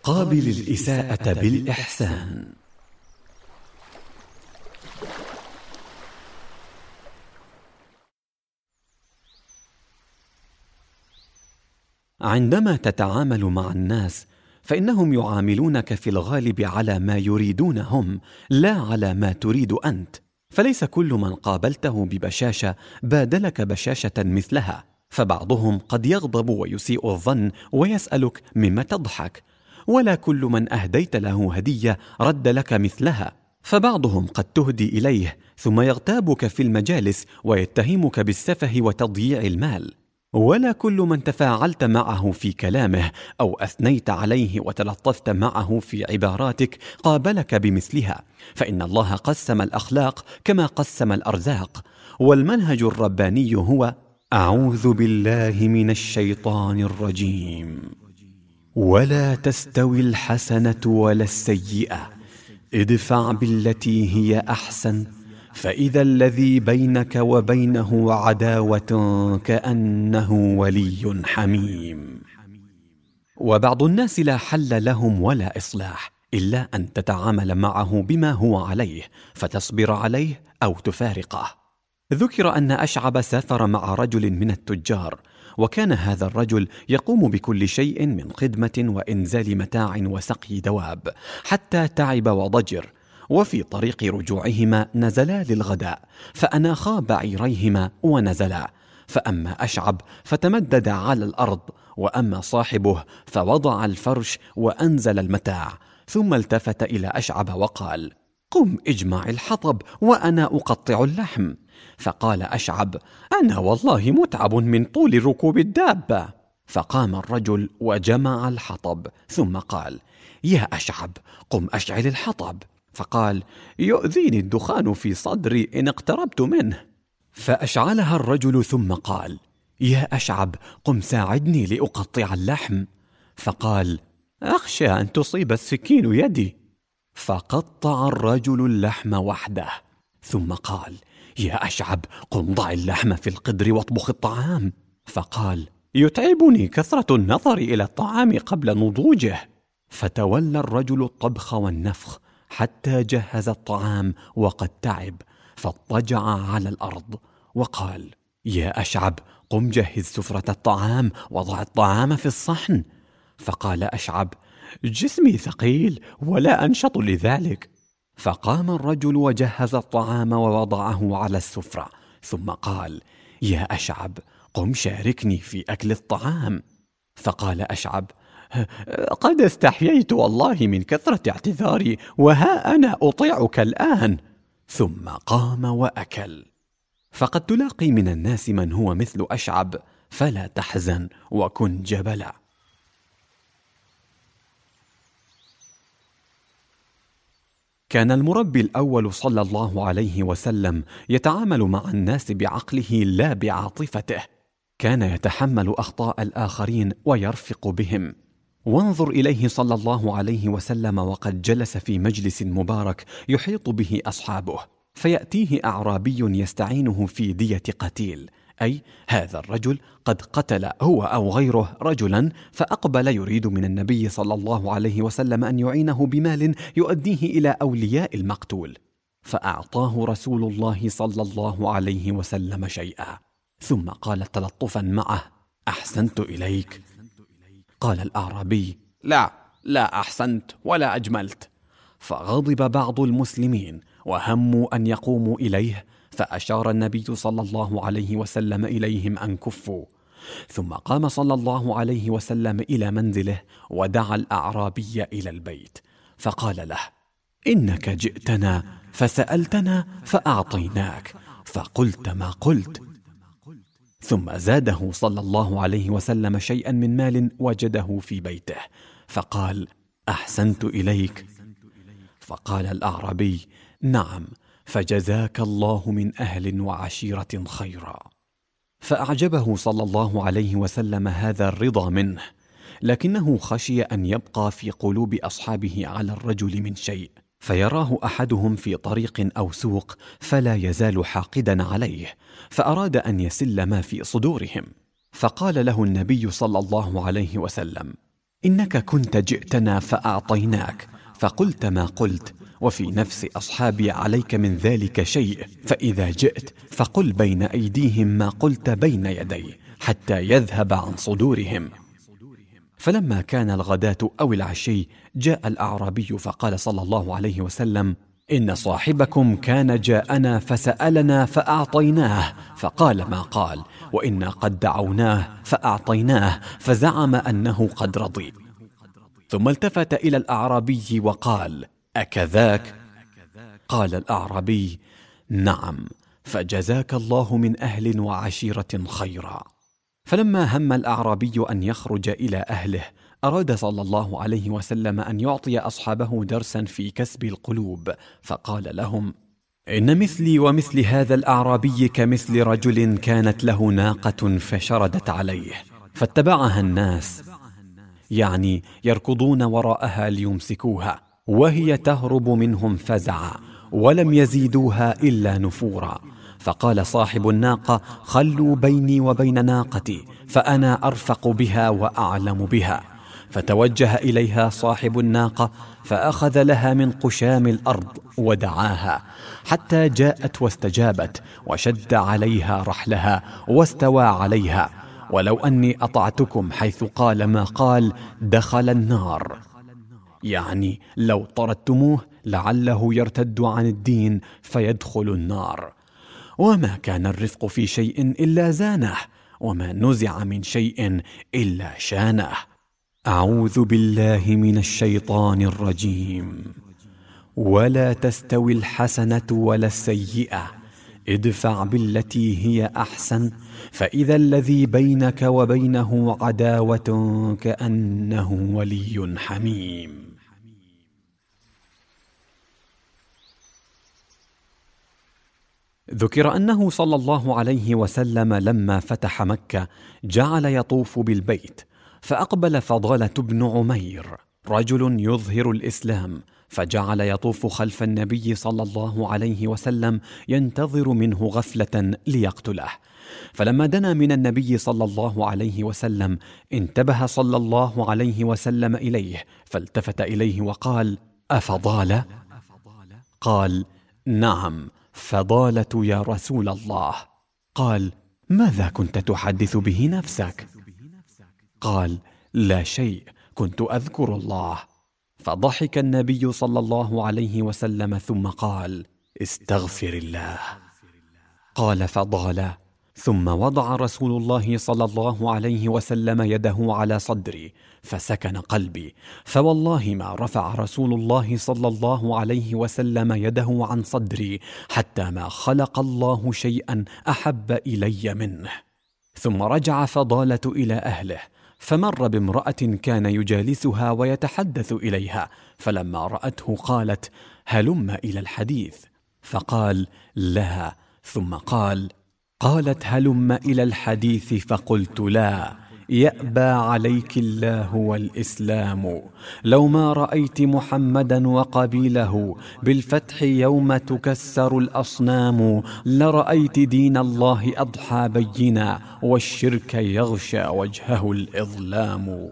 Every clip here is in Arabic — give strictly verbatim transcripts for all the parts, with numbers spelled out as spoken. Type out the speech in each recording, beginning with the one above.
قابل الإساءة بالإحسان. عندما تتعامل مع الناس فإنهم يعاملونك في الغالب على ما يريدون هم، لا على ما تريد أنت. فليس كل من قابلته ببشاشة بادلك بشاشة مثلها، فبعضهم قد يغضب ويسيء الظن ويسألك مما تضحك، ولا كل من أهديت له هدية رد لك مثلها. فبعضهم قد تهدي إليه ثم يغتابك في المجالس ويتهمك بالسفه وتضييع المال، ولا كل من تفاعلت معه في كلامه أو أثنيت عليه وتلطفت معه في عباراتك قابلك بمثلها. فإن الله قسم الأخلاق كما قسم الأرزاق، والمنهج الرباني هو: أعوذ بالله من الشيطان الرجيم، ولا تستوي الحسنة ولا السيئة، ادفع بالتي هي أحسن، فإذا الذي بينك وبينه عداوة كأنه ولي حميم. وبعض الناس لا حل لهم ولا إصلاح إلا أن تتعامل معه بما هو عليه، فتصبر عليه أو تفارقه. ذكر أن أشعب سافر مع رجل من التجار، وكان هذا الرجل يقوم بكل شيء من خدمة وإنزال متاع وسقي دواب، حتى تعب وضجر. وفي طريق رجوعهما نزلا للغداء، فأناخا بعيريهما ونزلا. فأما أشعب فتمدد على الأرض، وأما صاحبه فوضع الفرش وأنزل المتاع، ثم التفت إلى أشعب وقال: قم اجمع الحطب وأنا أقطع اللحم. فقال أشعب: أنا والله متعب من طول ركوب الدابة. فقام الرجل وجمع الحطب، ثم قال: يا أشعب، قم أشعل الحطب. فقال: يؤذيني الدخان في صدري إن اقتربت منه. فأشعلها الرجل ثم قال: يا أشعب، قم ساعدني لأقطع اللحم. فقال: أخشى أن تصيب السكين يدي. فقطع الرجل اللحم وحده، ثم قال: يا أشعب، قم ضع اللحم في القدر واطبخ الطعام. فقال: يتعبني كثرة النظر إلى الطعام قبل نضوجه. فتولى الرجل الطبخ والنفخ حتى جهز الطعام وقد تعب، فاضطجع على الأرض وقال: يا أشعب، قم جهز سفرة الطعام وضع الطعام في الصحن. فقال أشعب: جسمي ثقيل ولا أنشط لذلك. فقام الرجل وجهز الطعام ووضعه على السفرة، ثم قال: يا أشعب، قم شاركني في أكل الطعام. فقال أشعب: قد استحييت والله من كثرة اعتذاري، وها أنا أطيعك الآن. ثم قام وأكل. فقد تلاقي من الناس من هو مثل أشعب، فلا تحزن وكن جبلا. كان المربي الأول صلى الله عليه وسلم يتعامل مع الناس بعقله لا بعاطفته، كان يتحمل أخطاء الآخرين ويرفق بهم. وانظر إليه صلى الله عليه وسلم وقد جلس في مجلس مبارك يحيط به أصحابه، فيأتيه أعرابي يستعينه في دية قتيل، أي هذا الرجل قد قتل هو أو غيره رجلا، فأقبل يريد من النبي صلى الله عليه وسلم أن يعينه بمال يؤديه إلى أولياء المقتول. فأعطاه رسول الله صلى الله عليه وسلم شيئا، ثم قال تلطفا معه: أحسنت إليك. قال الأعرابي: لا لا أحسنت ولا أجملت. فغضب بعض المسلمين وهموا أن يقوموا إليه، فأشار النبي صلى الله عليه وسلم إليهم أن كفوا. ثم قام صلى الله عليه وسلم إلى منزله ودعا الأعرابي إلى البيت، فقال له: إنك جئتنا فسألتنا فأعطيناك، فقلت ما قلت. ثم زاده صلى الله عليه وسلم شيئا من مال وجده في بيته، فقال: أحسنت إليك. فقال الأعرابي: نعم، فجزاك الله من أهل وعشيرة خيرا. فأعجبه صلى الله عليه وسلم هذا الرضا منه، لكنه خشي أن يبقى في قلوب أصحابه على الرجل من شيء، فيراه أحدهم في طريق أو سوق فلا يزال حاقدا عليه، فأراد أن يسل ما في صدورهم. فقال له النبي صلى الله عليه وسلم: إنك كنت جئتنا فأعطيناك فقلت ما قلت، وفي نفس أصحابي عليك من ذلك شيء، فإذا جئت فقل بين أيديهم ما قلت بين يدي حتى يذهب عن صدورهم. فلما كان الغداة أو العشي جاء الأعرابي فقال صلى الله عليه وسلم: إن صاحبكم كان جاءنا فسألنا فأعطيناه فقال ما قال، وإنا قد دعوناه فأعطيناه فزعم أنه قد رضي. ثم التفت إلى الأعرابي وقال: أكذاك؟ قال الأعرابي: نعم، فجزاك الله من أهل وعشيرة خيرا. فلما هم الأعرابي أن يخرج إلى أهله أراد صلى الله عليه وسلم أن يعطي أصحابه درسا في كسب القلوب، فقال لهم: إن مثلي ومثل هذا الأعرابي كمثل رجل كانت له ناقة فشردت عليه فاتبعها الناس، يعني يركضون وراءها ليمسكوها، وهي تهرب منهم فزعا، ولم يزيدوها إلا نفورا. فقال صاحب الناقة: خلوا بيني وبين ناقتي فأنا أرفق بها وأعلم بها. فتوجه إليها صاحب الناقة فأخذ لها من قشام الأرض ودعاها حتى جاءت واستجابت، وشد عليها رحلها واستوى عليها. ولو أني أطعتكم حيث قال ما قال دخل النار، يعني لو طردتموه لعله يرتد عن الدين فيدخل النار. وما كان الرفق في شيء إلا زانه، وما نزع من شيء إلا شانه. أعوذ بالله من الشيطان الرجيم. ولا تستوي الحسنة ولا السيئة، ادفع بالتي هي أحسن، فإذا الذي بينك وبينه عداوة كأنه ولي حميم. ذكر أنه صلى الله عليه وسلم لما فتح مكة جعل يطوف بالبيت، فأقبل فضالة بن عمير رجل يظهر الإسلام، فجعل يطوف خلف النبي صلى الله عليه وسلم ينتظر منه غفلة ليقتله. فلما دنا من النبي صلى الله عليه وسلم انتبه صلى الله عليه وسلم إليه، فالتفت إليه وقال: أفضالة؟ قال: نعم، فضالة يا رسول الله. قال: ماذا كنت تحدث به نفسك؟ قال: لا شيء، كنت أذكر الله. فضحك النبي صلى الله عليه وسلم ثم قال: استغفر الله. قال فضالة: ثم وضع رسول الله صلى الله عليه وسلم يده على صدري فسكن قلبي، فوالله ما رفع رسول الله صلى الله عليه وسلم يده عن صدري حتى ما خلق الله شيئا أحب إلي منه. ثم رجع فضالة إلى أهله، فمر بامرأة كان يجالسها ويتحدث إليها، فلما رأته قالت: هلم إلى الحديث. فقال لها، ثم قال: قالت: هلم إلى الحديث. فقلت: لا، يأبى عليك الله والإسلام. لو ما رأيت محمدا وقبيله بالفتح يوم تكسر الأصنام، لرأيت دين الله أضحى بينا والشرك يغشى وجهه الإظلام.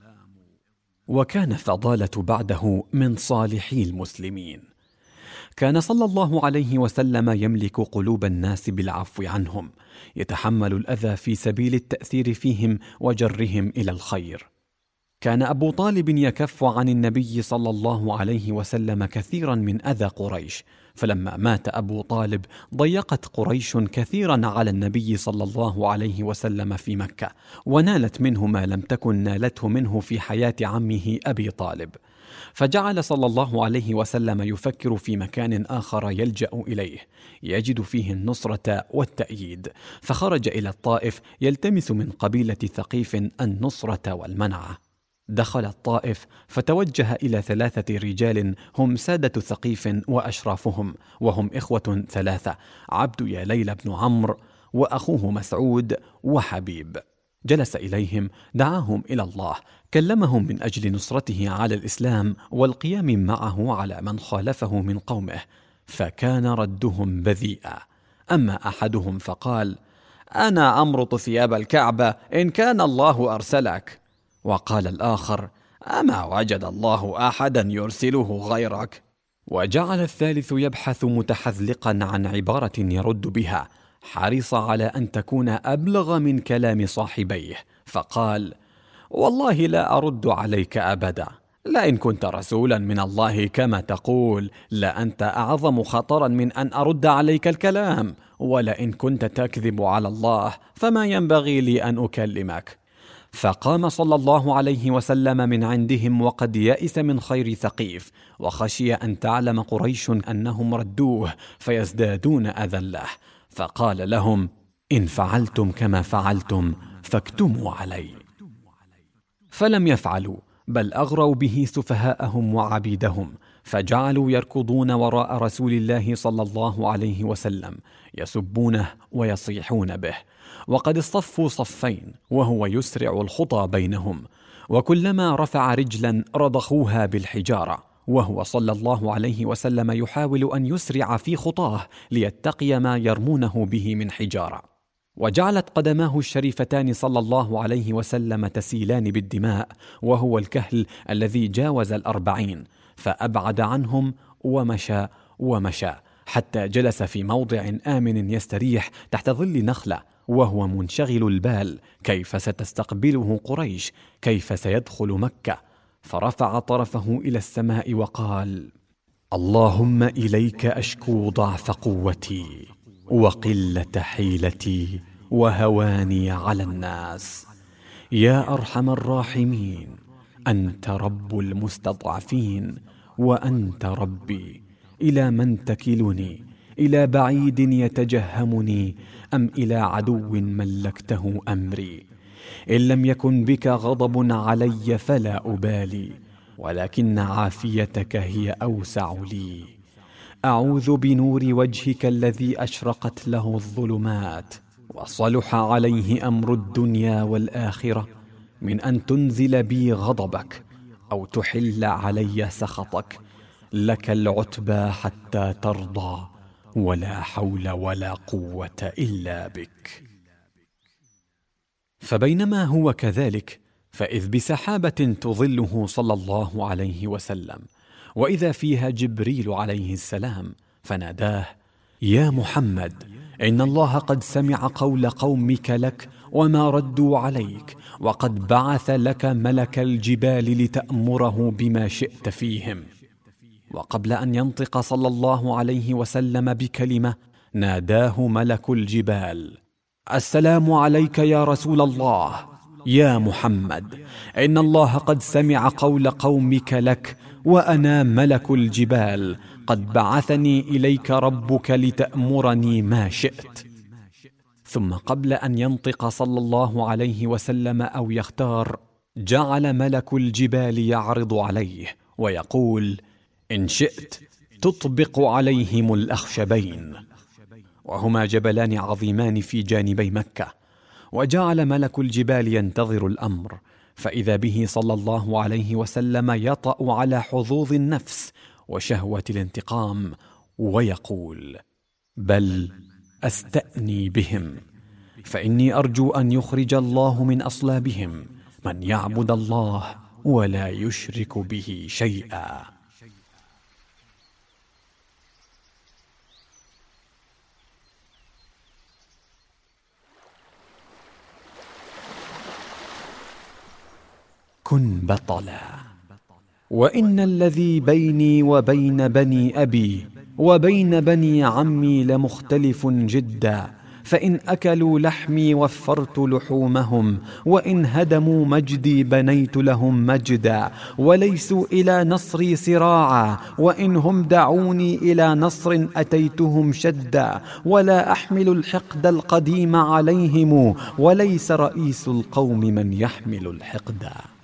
وكان فضالة بعده من صالحي المسلمين. كان صلى الله عليه وسلم يملك قلوب الناس بالعفو عنهم، يتحمل الأذى في سبيل التأثير فيهم وجرهم إلى الخير. كان أبو طالب يكف عن النبي صلى الله عليه وسلم كثيرا من أذى قريش، فلما مات أبو طالب ضيقت قريش كثيرا على النبي صلى الله عليه وسلم في مكة، ونالت منه ما لم تكن نالته منه في حياة عمه أبي طالب. فجعل صلى الله عليه وسلم يفكر في مكان آخر يلجأ إليه يجد فيه النصرة والتأييد، فخرج إلى الطائف يلتمس من قبيلة ثقيف النصرة والمنعة. دخل الطائف فتوجه إلى ثلاثة رجال هم سادة ثقيف وأشرافهم، وهم إخوة ثلاثة: عبد يا ليل بن عمرو، وأخوه مسعود، وحبيب. جلس إليهم دعاهم إلى الله، كلمهم من أجل نصرته على الإسلام والقيام معه على من خالفه من قومه، فكان ردهم بذيئا. أما أحدهم فقال: أنا أمرط ثياب الكعبة إن كان الله أرسلك. وقال الآخر: أما وجد الله أحدا يرسله غيرك؟ وجعل الثالث يبحث متحذلقا عن عبارة يرد بها، حرص على أن تكون أبلغ من كلام صاحبيه، فقال: والله لا أرد عليك أبدا، لئن كنت رسولا من الله كما تقول لأنت أعظم خطرا من أن أرد عليك الكلام، ولئن كنت تكذب على الله فما ينبغي لي أن أكلمك. فقام صلى الله عليه وسلم من عندهم وقد يئس من خير ثقيف، وخشي أن تعلم قريش أنهم ردوه فيزدادون أذى له، فقال لهم: إن فعلتم كما فعلتم فاكتموا علي. فلم يفعلوا، بل أغروا به سفهاءهم وعبيدهم، فجعلوا يركضون وراء رسول الله صلى الله عليه وسلم يسبونه ويصيحون به، وقد اصطفوا صفين وهو يسرع الخطى بينهم، وكلما رفع رجلا رضخوها بالحجارة، وهو صلى الله عليه وسلم يحاول أن يسرع في خطاه ليتقي ما يرمونه به من حجارة. وجعلت قدماه الشريفتان صلى الله عليه وسلم تسيلان بالدماء، وهو الكهل الذي جاوز الأربعين، فأبعد عنهم ومشى ومشى حتى جلس في موضع آمن يستريح تحت ظل نخلة، وهو منشغل البال كيف ستستقبله قريش، كيف سيدخل مكة، فرفع طرفه إلى السماء وقال: اللهم إليك أشكو ضعف قوتي وقلة حيلتي وهواني على الناس، يا أرحم الراحمين، أنت رب المستضعفين وأنت ربي، إلى من تكلني؟ إلى بعيد يتجهمني أم إلى عدو ملكته أمري؟ إن لم يكن بك غضب علي فلا أبالي، ولكن عافيتك هي أوسع لي. أعوذ بنور وجهك الذي أشرقت له الظلمات وصلح عليه أمر الدنيا والآخرة من أن تنزل بي غضبك أو تحل علي سخطك، لك العتبى حتى ترضى، ولا حول ولا قوة إلا بك. فبينما هو كذلك، فإذ بسحابة تظله صلى الله عليه وسلم، وإذا فيها جبريل عليه السلام، فناداه: يا محمد، إن الله قد سمع قول قومك لك وما ردوا عليك، وقد بعث لك ملك الجبال لتأمره بما شئت فيهم. وقبل أن ينطق صلى الله عليه وسلم بكلمة، ناداه ملك الجبال: السلام عليك يا رسول الله، يا محمد، إن الله قد سمع قول قومك لك، وأنا ملك الجبال، قد بعثني إليك ربك لتأمرني ما شئت. ثم قبل أن ينطق صلى الله عليه وسلم أو يختار، جعل ملك الجبال يعرض عليه ويقول: إن شئت تطبق عليهم الأخشبين، وهما جبلان عظيمان في جانبي مكة. وجعل ملك الجبال ينتظر الأمر، فإذا به صلى الله عليه وسلم يطأ على حظوظ النفس وشهوة الانتقام ويقول: بل أستأني بهم، فإني أرجو أن يخرج الله من أصلابهم من يعبد الله ولا يشرك به شيئا. كن بطلا. وإن الذي بيني وبين بني أبي وبين بني عمي لمختلف جدا، فإن أكلوا لحمي وفرت لحومهم، وإن هدموا مجدي بنيت لهم مجدا، وليسوا إلى نصري سراعا، وإن هم دعوني إلى نصر أتيتهم شدا، ولا أحمل الحقد القديم عليهم، وليس رئيس القوم من يحمل الحقد.